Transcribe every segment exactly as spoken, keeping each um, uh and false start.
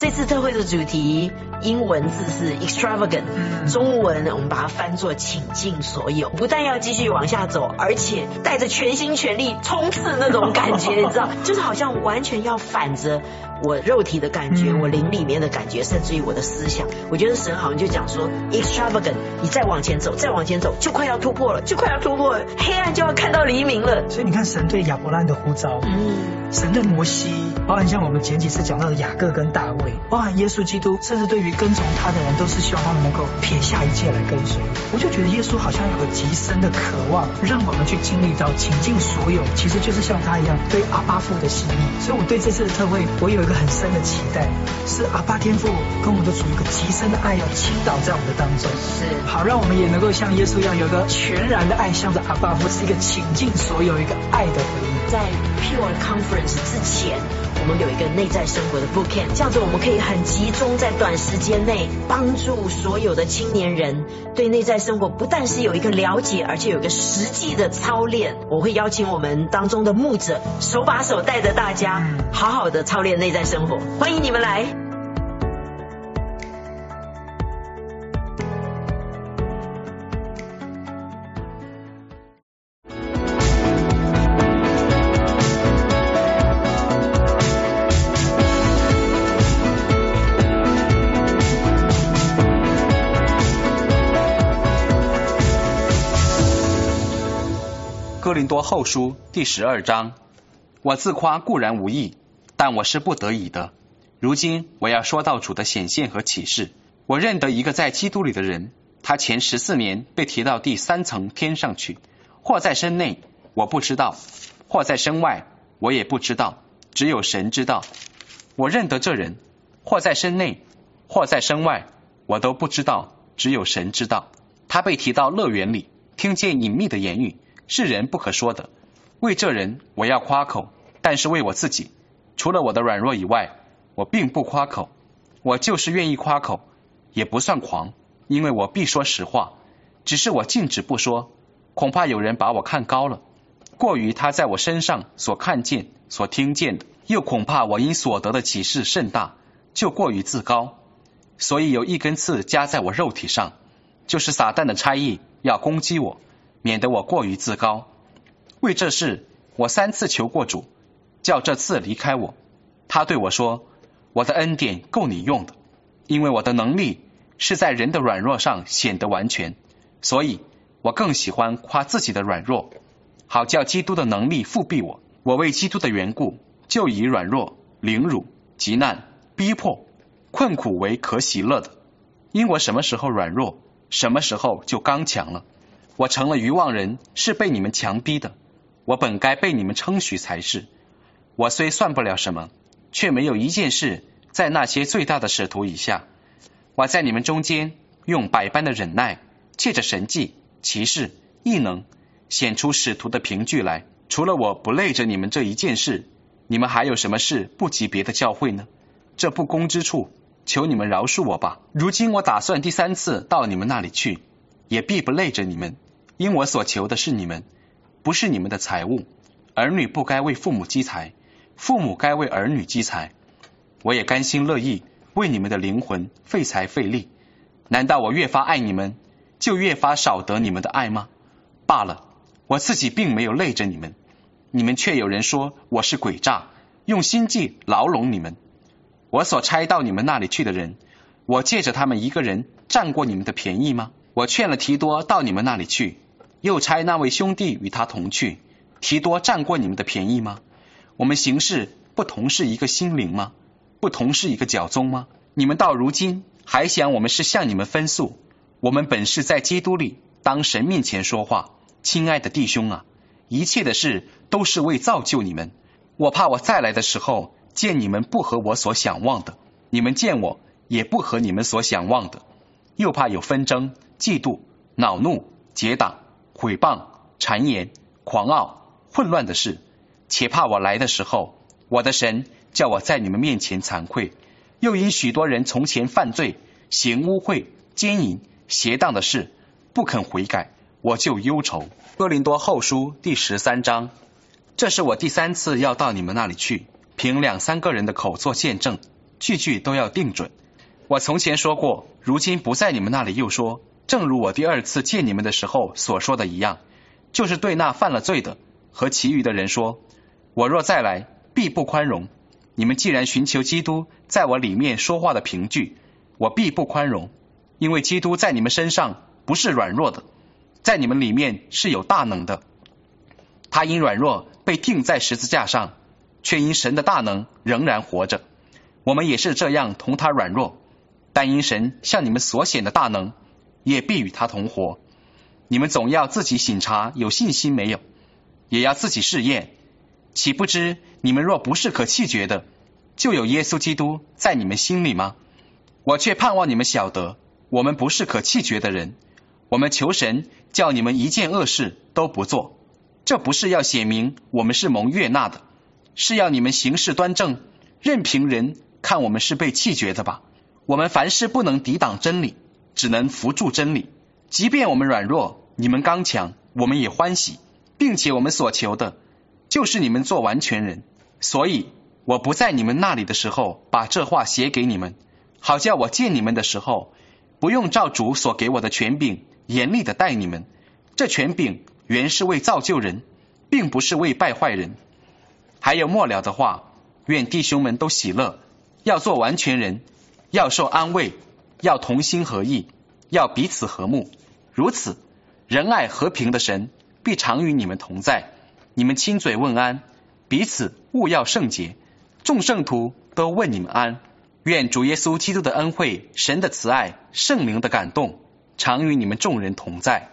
这次特会的主题英文字是 extravagant， 中文我们把它翻作倾尽所有。不但要继续往下走，而且带着全心全力冲刺那种感觉，你知道，就是好像完全要反着我肉体的感觉，我灵里面的感觉，甚至于我的思想。我觉得神好像就讲说 extravagant， 你再往前走，再往前走，就快要突破了，就快要突破了，黑暗就要看到黎明了。 所以你看，神对亚伯兰的呼召，嗯，神对摩西，包含像我们前几次讲到的雅各跟大卫，包含耶稣基督，甚至对于跟从他的人，都是希望他们能够撇下一切来跟随。我就觉得耶稣好像有个极深的渴望，让我们去经历到倾尽所有，其实就是像他一样对阿爸父的心意。所以我对这次的特会，我有一个很深的期待，是阿爸天父跟我们的主有一个极深的爱要倾倒在我们的当中， 是好让我们也能够像耶稣一样，有一个全然的爱，向着阿爸父，是一个倾尽所有一个爱的回应。 在 Pure Conference 之前，我们有一个内在生活的 bootcamp， 这样子我们可以很集中在短时间内帮助所有的青年人对内在生活不但是有一个了解，而且有一个实际的操练。我会邀请我们当中的牧者手把手带着大家好好的操练内在生活，欢迎你们来。 哥林多后书第十二章，我自夸固然无益，但我是不得已的。如今我要说到主的显现和启示。我认得一个在基督里的人，他前十四年被提到第三层天上去，或在身内，我不知道；或在身外，我也不知道，只有神知道。我认得这人，或在身内，或在身外，我都不知道，只有神知道。他被提到乐园里，听见隐秘的言语，是人不可说的。为这人我要夸口，但是为我自己，除了我的软弱以外，我并不夸口。我就是愿意夸口，也不算狂，因为我必说实话。只是我禁止不说，恐怕有人把我看高了，过于他在我身上所看见所听见的，又恐怕我因所得的启示甚大，就过于自高。所以有一根刺加在我肉体上，就是撒旦的差役要攻击我，免得我过于自高。为这事我三次求过主，叫这刺离开我。他对我说，我的恩典够你用的，因为我的能力是在人的软弱上显得完全。所以我更喜欢夸自己的软弱，好叫基督的能力复庇我。我为基督的缘故，就以软弱、凌辱、急难、逼迫、困苦为可喜乐的。因我什么时候软弱，什么时候就刚强了。我成了愚妄人，是被你们强逼的。我本该被你们称许才是。我虽算不了什么，却没有一件事在那些最大的使徒以下。我在你们中间用百般的忍耐，借着神迹、奇事、异能，显出使徒的凭据来。除了我不累着你们这一件事，你们还有什么事不及别的教会呢？这不公之处，求你们饶恕我吧。如今我打算第三次到你们那里去，也必不累着你们，因我所求的是你们，不是你们的财物。儿女不该为父母积财，父母该为儿女积财。我也甘心乐意为你们的灵魂费财费力。难道我越发爱你们，就越发少得你们的爱吗？罢了，我自己并没有累着你们，你们却有人说我是诡诈，用心计牢笼你们。我所差到你们那里去的人，我借着他们一个人占过你们的便宜吗？我劝了提多到你们那里去，又差那位兄弟与他同去，提多占过你们的便宜吗？我们行事不同是一个心灵吗？不同是一个脚宗吗？你们到如今还想我们是向你们分诉？我们本是在基督里当神面前说话。亲爱的弟兄啊，一切的事都是为造就你们。我怕我再来的时候见你们不合我所想望的，你们见我也不合你们所想望的。又怕有纷争、嫉妒、恼怒、结党、毁谤、谗言、狂傲、混乱的事。且怕我来的时候，我的神叫我在你们面前惭愧。又因许多人从前犯罪，行污秽、奸淫、邪荡的事，不肯悔改，我就忧愁。哥林多后书第十三章，这是我第三次要到你们那里去，凭两三个人的口做见证， 句句都要定准。我从前说过，如今不在你们那里又说，正如我第二次见你们的时候所说的一样，就是对那犯了罪的和其余的人说，我若再来，必不宽容。你们既然寻求基督在我里面说话的凭据，我必不宽容，因为基督在你们身上不是软弱的，在你们里面是有大能的。他因软弱被钉在十字架上，却因神的大能仍然活着。我们也是这样同他软弱，但因神向你们所显的大能，也必与他同活。你们总要自己省察有信心没有，也要自己试验。岂不知你们若不是可弃绝的，就有耶稣基督在你们心里吗？我却盼望你们晓得，我们不是可弃绝的人。我们求神叫你们一件恶事都不做，这不是要显明我们是蒙悦纳的，是要你们行事端正，任凭人看我们是被弃绝的吧。我们凡事不能抵挡真理，只能扶助真理。即便我们软弱，你们刚强，我们也欢喜，并且我们所求的就是你们做完全人。所以我不在你们那里的时候把这话写给你们，好叫我见你们的时候不用照主所给我的权柄严厉的待你们。这权柄原是为造就人，并不是为败坏人。还有末了的话，愿弟兄们都喜乐，要做完全人，要受安慰，要同心合意，要彼此和睦。如此，仁爱和平的神必常与你们同在。你们亲嘴问安，彼此务要圣洁。众圣徒都问你们安。愿主耶稣基督的恩惠、神的慈爱、圣灵的感动，常与你们众人同在。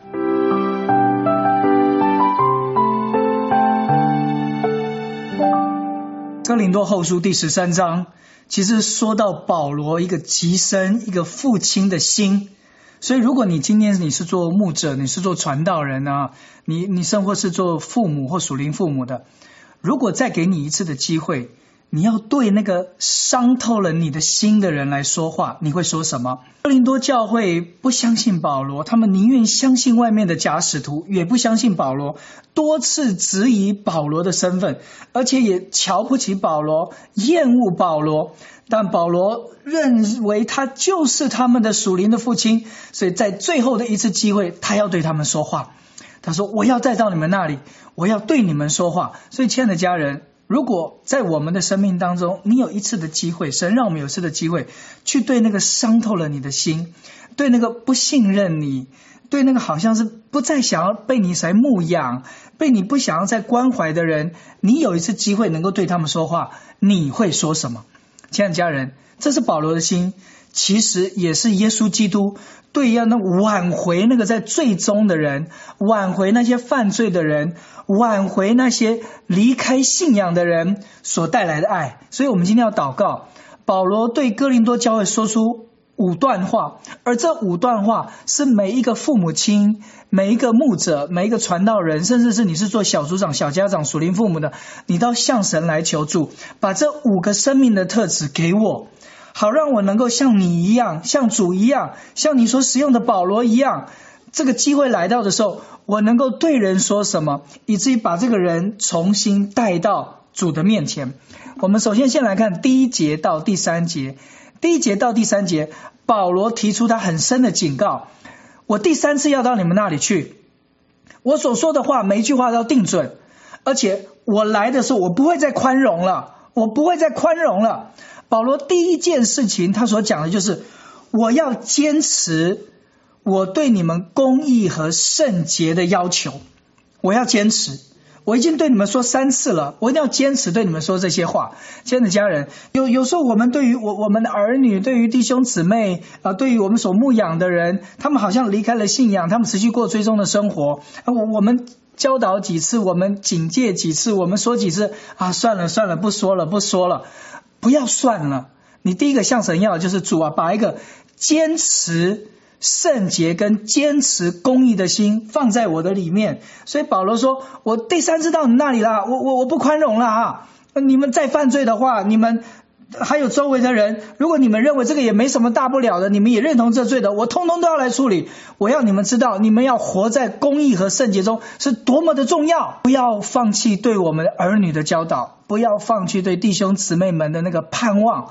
哥林多后书第十三章，其实说到保罗一个极深、一个父亲的心。所以如果你今天你是做牧者，你是做传道人啊，你你甚或是做父母或属灵父母的，如果再给你一次的机会，你要对那个伤透了你的心的人来说话，你会说什么？哥林多教会不相信保罗，他们宁愿相信外面的假使徒，也不相信保罗，多次质疑保罗的身份，而且也瞧不起保罗，厌恶保罗。但保罗认为他就是他们的属灵的父亲，所以在最后的一次机会，他要对他们说话。他说，我要再到你们那里，我要对你们说话。所以亲爱的家人，如果在我们的生命当中，你有一次的机会，神让我们有一次的机会，去对那个伤透了你的心，对那个不信任你，对那个好像是不再想要被你来牧养，被你不想要再关怀的人，你有一次机会能够对他们说话，你会说什么？亲爱的家人，这是保罗的心，其实也是耶稣基督对要那挽回那个在罪中的人，挽回那些犯罪的人，挽回那些离开信仰的人所带来的爱。所以我们今天要祷告，保罗对哥林多教会说出五段话，而这五段话是每一个父母亲、每一个牧者、每一个传道人，甚至是你是做小组长、小家长、属灵父母的，你都向神来求助，把这五个生命的特质给我，好让我能够像你一样，像主一样，像你所使用的保罗一样，这个机会来到的时候，我能够对人说什么，以至于把这个人重新带到主的面前。我们首先先来看第一节到第三节。第一节到第三节，保罗提出他很深的警告，我第三次要到你们那里去，我所说的话每一句话都要定准，而且我来的时候我不会再宽容了，我不会再宽容了。保罗第一件事情他所讲的就是我要坚持我对你们公义和圣洁的要求，我要坚持，我已经对你们说三次了，我一定要坚持对你们说这些话。亲爱的家人，有有时候我们对于我我们的儿女，对于弟兄姊妹啊、呃，对于我们所牧养的人，他们好像离开了信仰，他们持续过追踪的生活。我我们教导几次，我们警戒几次，我们说几次啊，算了算了，不说了不说了，不要算了。你第一个向神要的就是主啊，把一个坚持圣洁跟坚持公义的心放在我的里面。所以保罗说，我第三次到你那里啦，我我我不宽容了啊！你们再犯罪的话，你们还有周围的人，如果你们认为这个也没什么大不了的，你们也认同这罪的，我通通都要来处理。我要你们知道，你们要活在公义和圣洁中是多么的重要。不要放弃对我们儿女的教导，不要放弃对弟兄姊妹们的那个盼望，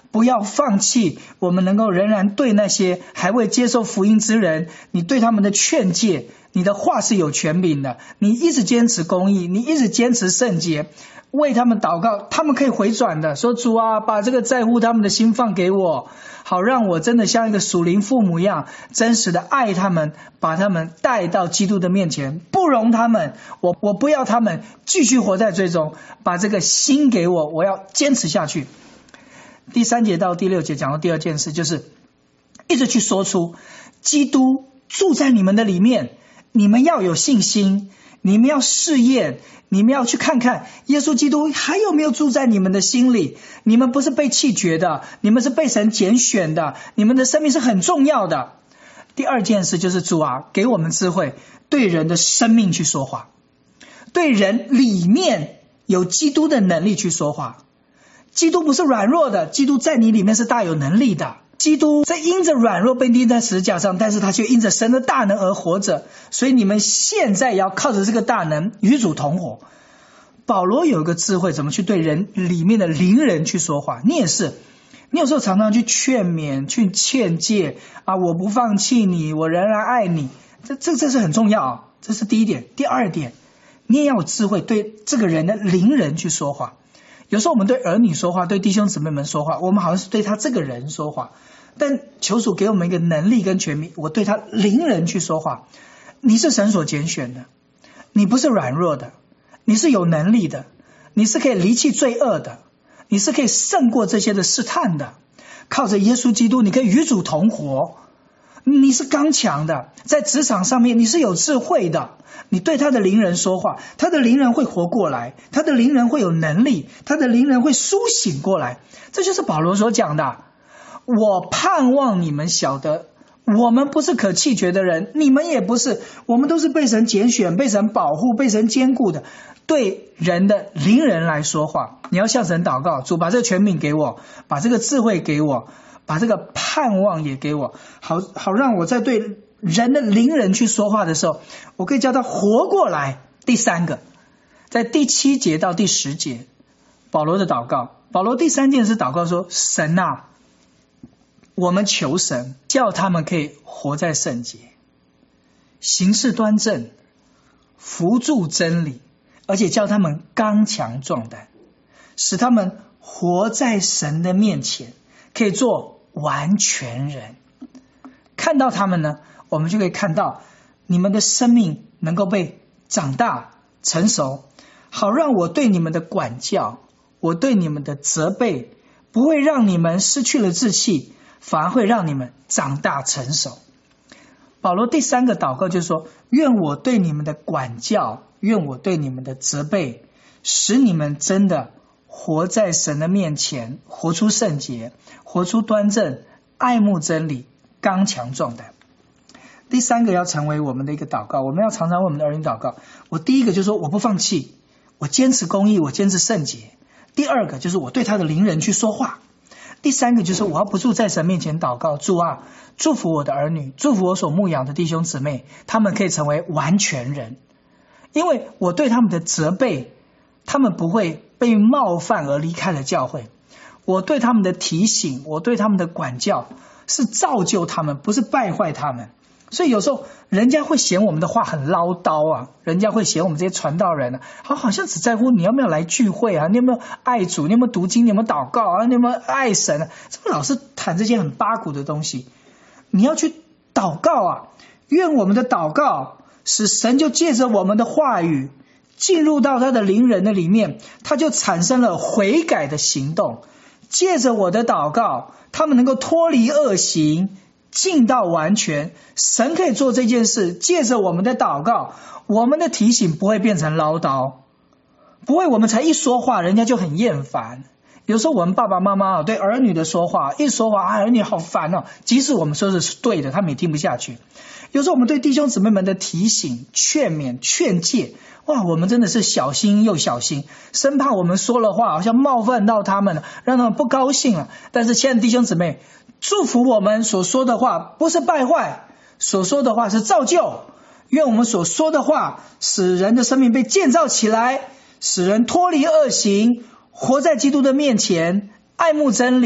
不要放弃我们能够仍然对那些还未接受福音之人，你对他们的劝诫，你的话是有权柄的，你一直坚持公义，你一直坚持圣洁，为他们祷告，他们可以回转的，说主啊，把这个在乎他们的心放给我，好让我真的像一个属灵父母一样，真实的爱他们，把他们带到基督的面前，不容他们，我我不要他们继续活在罪中，把这个心给我，我要坚持下去。第三节到第六节讲到第二件事，就是一直去说出基督住在你们的里面，你们要有信心，你们要试验，你们要去看看耶稣基督还有没有住在你们的心里，你们不是被弃绝的，你们是被神拣选的，你们的生命是很重要的。第二件事就是主啊，给我们智慧，对人的生命去说话，对人里面有基督的能力去说话。基督不是软弱的，基督在你里面是大有能力的。基督在因着软弱被钉在十字架上，但是他却因着神的大能而活着，所以你们现在也要靠着这个大能与主同活。保罗有一个智慧，怎么去对人里面的灵人去说话。你也是，你有时候常常去劝勉，去劝诫啊，我不放弃你，我仍然爱你，这这这是很重要啊，这是第一点。第二点，你也要有智慧对这个人的灵人去说话。有时候我们对儿女说话，对弟兄姊妹们说话，我们好像是对他这个人说话，但求主给我们一个能力跟权柄，我对他灵人去说话。你是神所拣选的，你不是软弱的，你是有能力的，你是可以离弃罪恶的，你是可以胜过这些的试探的，靠着耶稣基督你可以与主同活，你是刚强的，在职场上面你是有智慧的，你对他的灵人说话，他的灵人会活过来，他的灵人会有能力，他的灵人会苏醒过来。这就是保罗所讲的，我盼望你们晓得，我们不是可弃绝的人，你们也不是，我们都是被神拣选，被神保护，被神兼顾的。对人的灵人来说话，你要向神祷告，主把这个权柄给我，把这个智慧给我，把这个盼望也给我，好好让我在对人的灵人去说话的时候，我可以叫他活过来。第三个，在第七节到第十节，保罗的祷告，保罗第三件事祷告说，神啊，我们求神叫他们可以活在圣洁，行事端正，扶助真理，而且叫他们刚强壮胆，使他们活在神的面前，可以做完全人。看到他们呢，我们就可以看到你们的生命能够被长大成熟，好让我对你们的管教，我对你们的责备，不会让你们失去了志气，反而会让你们长大成熟。保罗第三个祷告就是说，愿我对你们的管教，愿我对你们的责备，使你们真的活在神的面前，活出圣洁，活出端正，爱慕真理，刚强壮胆。第三个要成为我们的一个祷告，我们要常常为我们的儿女祷告。我第一个就是说，我不放弃，我坚持公义，我坚持圣洁。第二个就是我对他的灵人去说话。第三个就是我要不住在神面前祷告，主啊，祝福我的儿女，祝福我所牧养的弟兄姊妹，他们可以成为完全人。因为我对他们的责备，他们不会被冒犯而离开了教会。我对他们的提醒，我对他们的管教，是造就他们，不是败坏他们。所以有时候人家会嫌我们的话很唠叨啊，人家会嫌我们这些传道人啊，好好像只在乎你有没有来聚会啊，你有没有爱主，你有没有读经，你有没有祷告啊，你有没有爱神啊，怎么老是谈这些很八股的东西。你要去祷告啊，愿我们的祷告使神就借着我们的话语进入到他的灵人的里面，他就产生了悔改的行动。借着我的祷告，他们能够脱离恶行，进到完全。神可以做这件事，借着我们的祷告，我们的提醒不会变成唠叨，不会我们才一说话人家就很厌烦。有时候我们爸爸妈妈对儿女的说话，一说话啊，儿女好烦哦，即使我们说的是对的，他们也听不下去。有时候我们对弟兄姊妹们的提醒、劝勉、劝诫，哇，我们真的是小心又小心，生怕我们说了话好像冒犯到他们了，让他们不高兴了。但是亲爱的弟兄姊妹，祝福我们所说的话不是败坏，所说的话是造就。愿我们所说的话使人的生命被建造起来，使人脱离恶行，活在基督的面前，爱慕真理，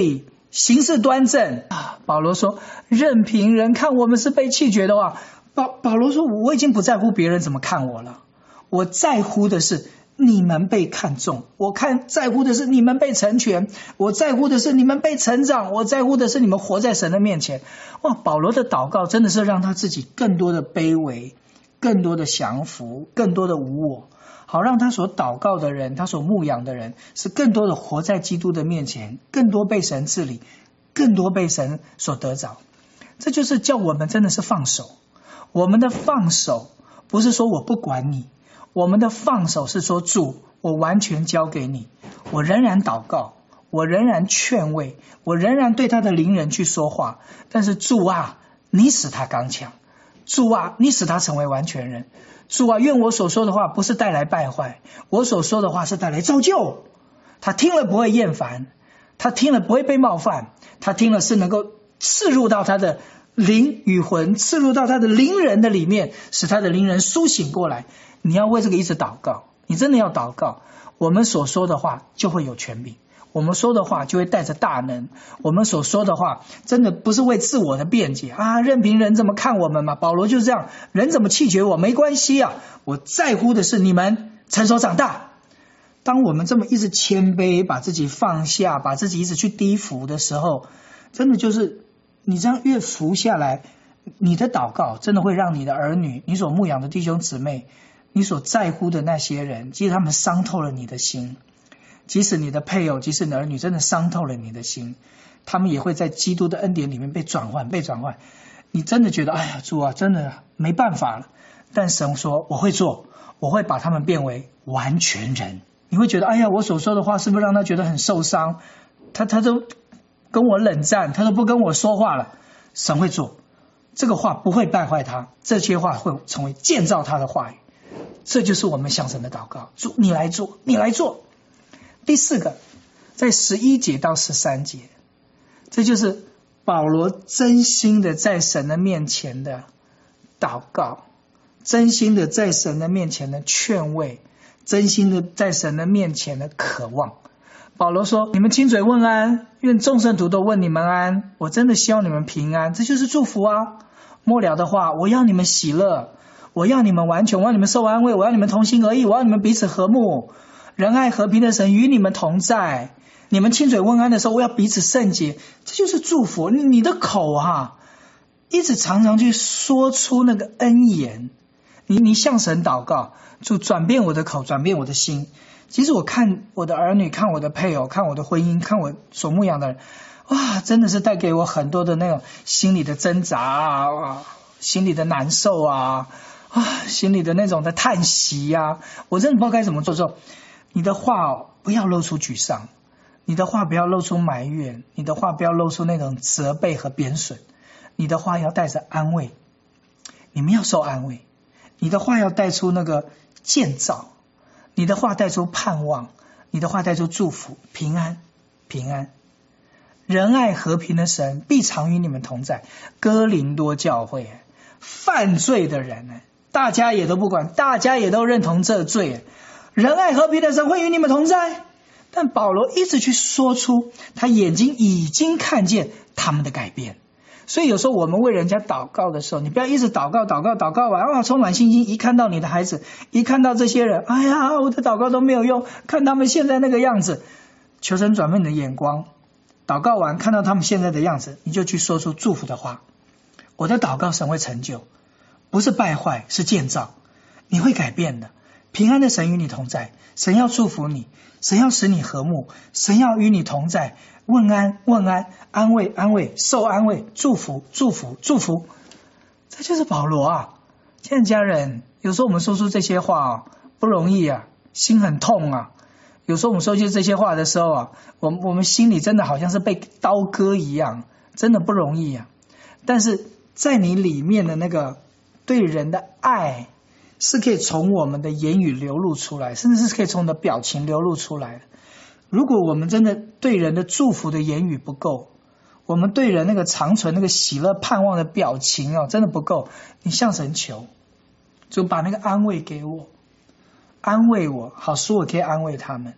行事端正啊。保罗说，任凭人看我们是被弃绝的话，保保罗说，我已经不在乎别人怎么看我了，我在乎的是你们被看重，我看在乎的是你们被成全，我在乎的是你们被成长，我在乎的是你们活在神的面前。哇，保罗的祷告真的是让他自己更多的卑微，更多的降服，更多的无我，好让他所祷告的人，他所牧养的人是更多的活在基督的面前，更多被神治理，更多被神所得着。这就是叫我们真的是放手。我们的放手不是说我不管你，我们的放手是说，主，我完全交给你，我仍然祷告，我仍然劝慰，我仍然对他的邻人去说话，但是主啊，你使他刚强，主啊，你使他成为完全人，主啊，愿我所说的话不是带来败坏，我所说的话是带来造就。他听了不会厌烦，他听了不会被冒犯，他听了是能够刺入到他的灵与魂，刺入到他的灵人的里面，使他的灵人苏醒过来。你要为这个一直祷告，你真的要祷告。我们所说的话就会有权柄，我们说的话就会带着大能，我们所说的话真的不是为自我的辩解啊，任凭人怎么看我们嘛。保罗就是这样，人怎么弃绝我没关系啊，我在乎的是你们成熟长大。当我们这么一直谦卑，把自己放下，把自己一直去低伏的时候，真的就是你这样越伏下来，你的祷告真的会让你的儿女，你所牧养的弟兄姊妹，你所在乎的那些人，即使他们伤透了你的心，即使你的配偶，即使你的儿女真的伤透了你的心，他们也会在基督的恩典里面被转换被转换。你真的觉得哎呀，主啊，真的没办法了，但神说我会做，我会把他们变为完全人。你会觉得哎呀，我所说的话是不是让他觉得很受伤，他他都跟我冷战，他都不跟我说话了。神会做，这个话不会败坏他，这些话会成为建造他的话语。这就是我们向神的祷告，主你来做，你来做。第四个，在十一节到十三节，这就是保罗真心的在神的面前的祷告，真心的在神的面前的劝慰，真心的在神的面前的渴望。保罗说，你们亲嘴问安，愿众圣徒都问你们安，我真的希望你们平安，这就是祝福啊。末了的话，我要你们喜乐，我要你们完全，我要你们受安慰，我要你们同心合意，我要你们彼此和睦，仁爱和平的神与你们同在。你们亲嘴问安的时候，我要彼此圣洁，这就是祝福。你的口啊，一直常常去说出那个恩言，你你向神祷告，主转变我的口，转变我的心。其实我看我的儿女，看我的配偶，看我的婚姻，看我所牧养的人，哇，真的是带给我很多的那种心里的挣扎啊，心里的难受啊，啊，心里的那种的叹息啊，我真的不知道该怎么做。做你的话、哦、不要露出沮丧，你的话不要露出埋怨，你的话不要露出那种责备和贬损，你的话要带着安慰，你们要受安慰，你的话要带出那个建造，你的话带出盼望，你的话带出祝福，平安平安。仁爱和平的神必常与你们同在。哥林多教会犯罪的人大家也都不管，大家也都认同这罪，仁爱和平的神会与你们同在。但保罗一直去说出他眼睛已经看见他们的改变。所以有时候我们为人家祷告的时候，你不要一直祷告祷告祷告完啊，充满信心，一看到你的孩子，一看到这些人，哎呀，我的祷告都没有用，看他们现在那个样子，求神转变你的眼光。祷告完看到他们现在的样子，你就去说出祝福的话。我的祷告神会成就，不是败坏，是建造，你会改变的。平安的神与你同在，神要祝福你，神要使你和睦，神要与你同在。问安问安，安慰安慰，受安慰，祝福祝福祝福。这就是保罗啊。亲爱的家人，有时候我们说出这些话啊，不容易啊，心很痛啊。有时候我们说出这些话的时候啊，我们我们心里真的好像是被刀割一样，真的不容易啊。但是在你里面的那个对人的爱，是可以从我们的言语流露出来，甚至是可以从我们的表情流露出来的。如果我们真的对人的祝福的言语不够，我们对人那个长存那个喜乐盼望的表情哦，真的不够，你向神求，就把那个安慰给我，安慰我，好使我可以安慰他们。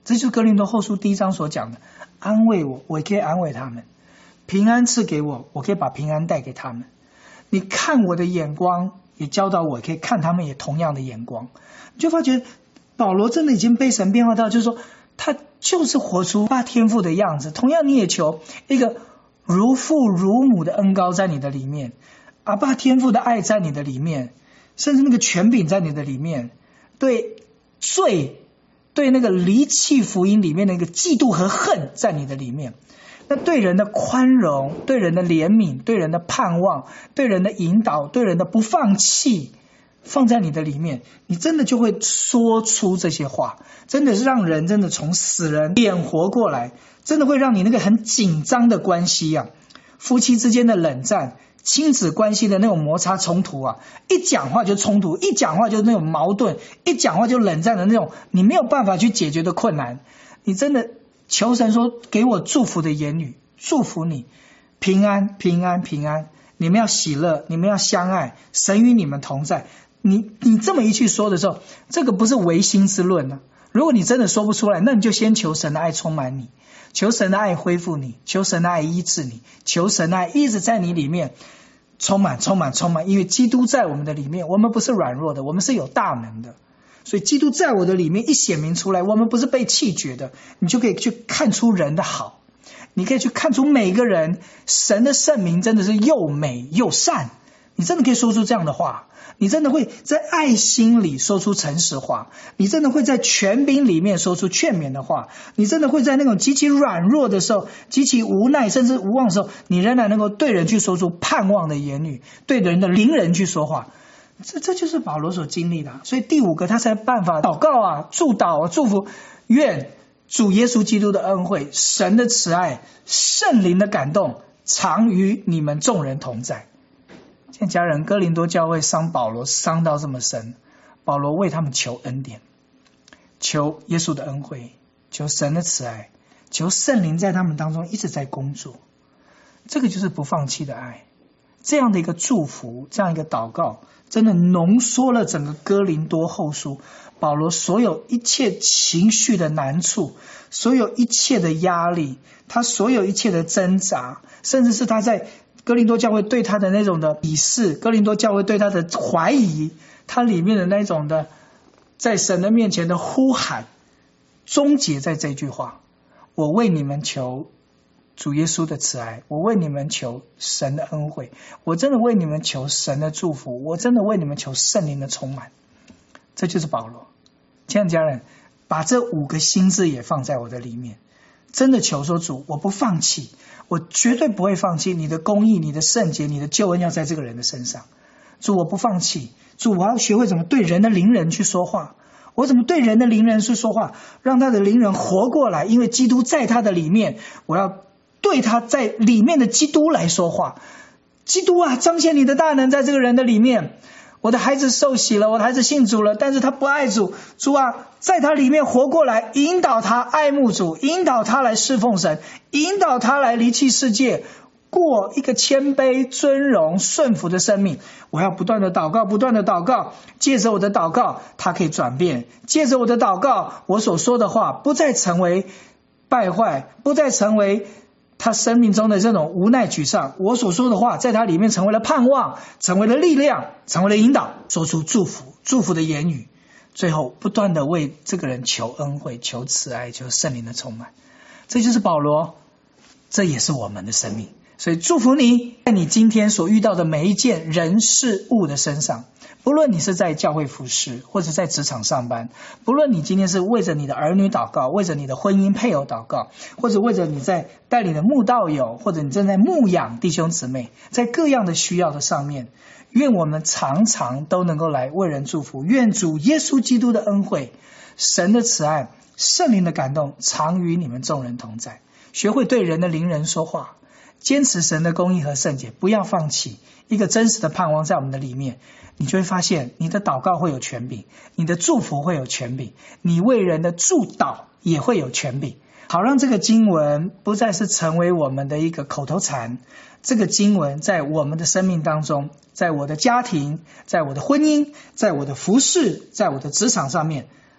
这就是哥林多后书第一章所讲的，安慰我，我也可以安慰他们；平安赐给我，我可以把平安带给他们。你看我的眼光，也教导我，可以看他们也同样的眼光。你就发觉保罗真的已经被神变化到，就是说他就是活出他天父的样子。同样你也求一个如父如母的恩膏在你的里面，阿爸天父的爱在你的里面，甚至那个权柄在你的里面，对罪，对那个离弃福音里面的一个嫉妒和恨在你的里面，那对人的宽容，对人的怜悯，对人的盼望，对人的引导，对人的不放弃放在你的里面，你真的就会说出这些话，真的是让人真的从死人变活过来，真的会让你那个很紧张的关系啊，夫妻之间的冷战，亲子关系的那种摩擦冲突啊，一讲话就冲突，一讲话就那种矛盾，一讲话就冷战的那种你没有办法去解决的困难，你真的求神说给我祝福的言语，祝福你平安平安平安，你们要喜乐，你们要相爱，神与你们同在。你你这么一句说的时候，这个不是唯心之论啊。如果你真的说不出来，那你就先求神的爱充满你，求神的爱恢复你，求神的爱医治你，求神的爱一直在你里面充满充满充满。因为基督在我们的里面，我们不是软弱的，我们是有大能的。所以基督在我的里面一显明出来，我们不是被弃绝的，你就可以去看出人的好，你可以去看出每个人神的圣名真的是又美又善，你真的可以说出这样的话，你真的会在爱心里说出诚实话，你真的会在权柄里面说出劝勉的话，你真的会在那种极其软弱的时候，极其无奈甚至无望的时候，你仍然能够对人去说出盼望的言语，对人的邻人去说话。这这就是保罗所经历的。所以第五个他才办法祷告啊，祝祷啊，祝福，愿主耶稣基督的恩惠，神的慈爱，圣灵的感动常与你们众人同在。现在家人，哥林多教会伤保罗伤到这么深，保罗为他们求恩典，求耶稣的恩惠，求神的慈爱，求圣灵在他们当中一直在工作。这个就是不放弃的爱。这样的一个祝福，这样一个祷告，真的浓缩了整个哥林多后书保罗所有一切情绪的难处，所有一切的压力，他所有一切的挣扎，甚至是他在哥林多教会对他的那种的鄙视，哥林多教会对他的怀疑，他里面的那种的在神的面前的呼喊，终结在这句话：我为你们求主耶稣的慈爱，我为你们求神的恩惠，我真的为你们求神的祝福，我真的为你们求圣灵的充满。这就是保罗。亲爱的家人，把这五个心字也放在我的里面，真的求说主，我不放弃，我绝对不会放弃你的公义，你的圣洁，你的救恩要在这个人的身上。主，我不放弃，主，我要学会怎么对人的邻人去说话，我怎么对人的邻人去说话，让他的邻人活过来，因为基督在他的里面，我要对他在里面的基督来说话。基督啊，彰显你的大能在这个人的里面。我的孩子受洗了，我的孩子信主了，但是他不爱主，主啊，在他里面活过来，引导他爱慕主，引导他来侍奉神，引导他来离弃世界，过一个谦卑尊荣顺服的生命。我要不断的祷告，不断的祷告，借着我的祷告他可以转变，借着我的祷告，我所说的话不再成为败坏，不再成为他生命中的这种无奈沮丧，我所说的话在他里面成为了盼望，成为了力量，成为了引导，说出祝福祝福的言语，最后不断的为这个人求恩惠，求慈爱，求圣灵的充满。这就是保罗，这也是我们的生命。所以祝福你在你今天所遇到的每一件人事物的身上，不论你是在教会服侍，或者在职场上班，不论你今天是为着你的儿女祷告，为着你的婚姻配偶祷告，或者为着你在带领的慕道友，或者你正在牧养弟兄姊妹，在各样的需要的上面，愿我们常常都能够来为人祝福。愿主耶稣基督的恩惠，神的慈爱，圣灵的感动常与你们众人同在。学会对人的邻人说话，坚持神的公义和圣洁，不要放弃一个真实的盼望在我们的里面，你就会发现你的祷告会有权柄，你的祝福会有权柄，你为人的祝祷也会有权柄。好让这个经文不再是成为我们的一个口头禅，这个经文在我们的生命当中，在我的家庭，在我的婚姻，在我的服事，在我的职场上面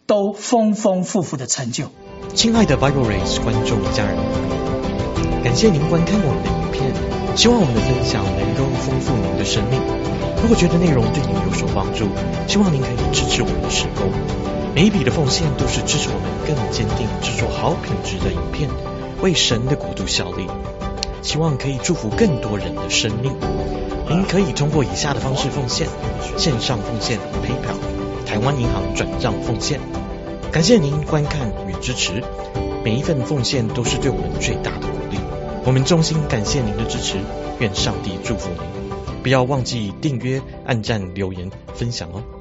都丰丰富富的成就。 亲爱的 Bible Race 观众家人朋友，感谢您观看我们的影片，希望我们的分享能够丰富您的生命。如果觉得内容对您有所帮助，希望您可以支持我们的事工。每一笔的奉献都是支持我们更坚定制作好品质的影片，为神的国度效力。希望可以祝福更多人的生命。您可以通过以下的方式奉献：线上奉献 PayPal、台湾银行转账奉献。感谢您观看与支持，每一份奉献都是对我们最大的鼓励。我们衷心感谢您的支持，愿上帝祝福您。不要忘记订阅、按赞、留言、分享哦。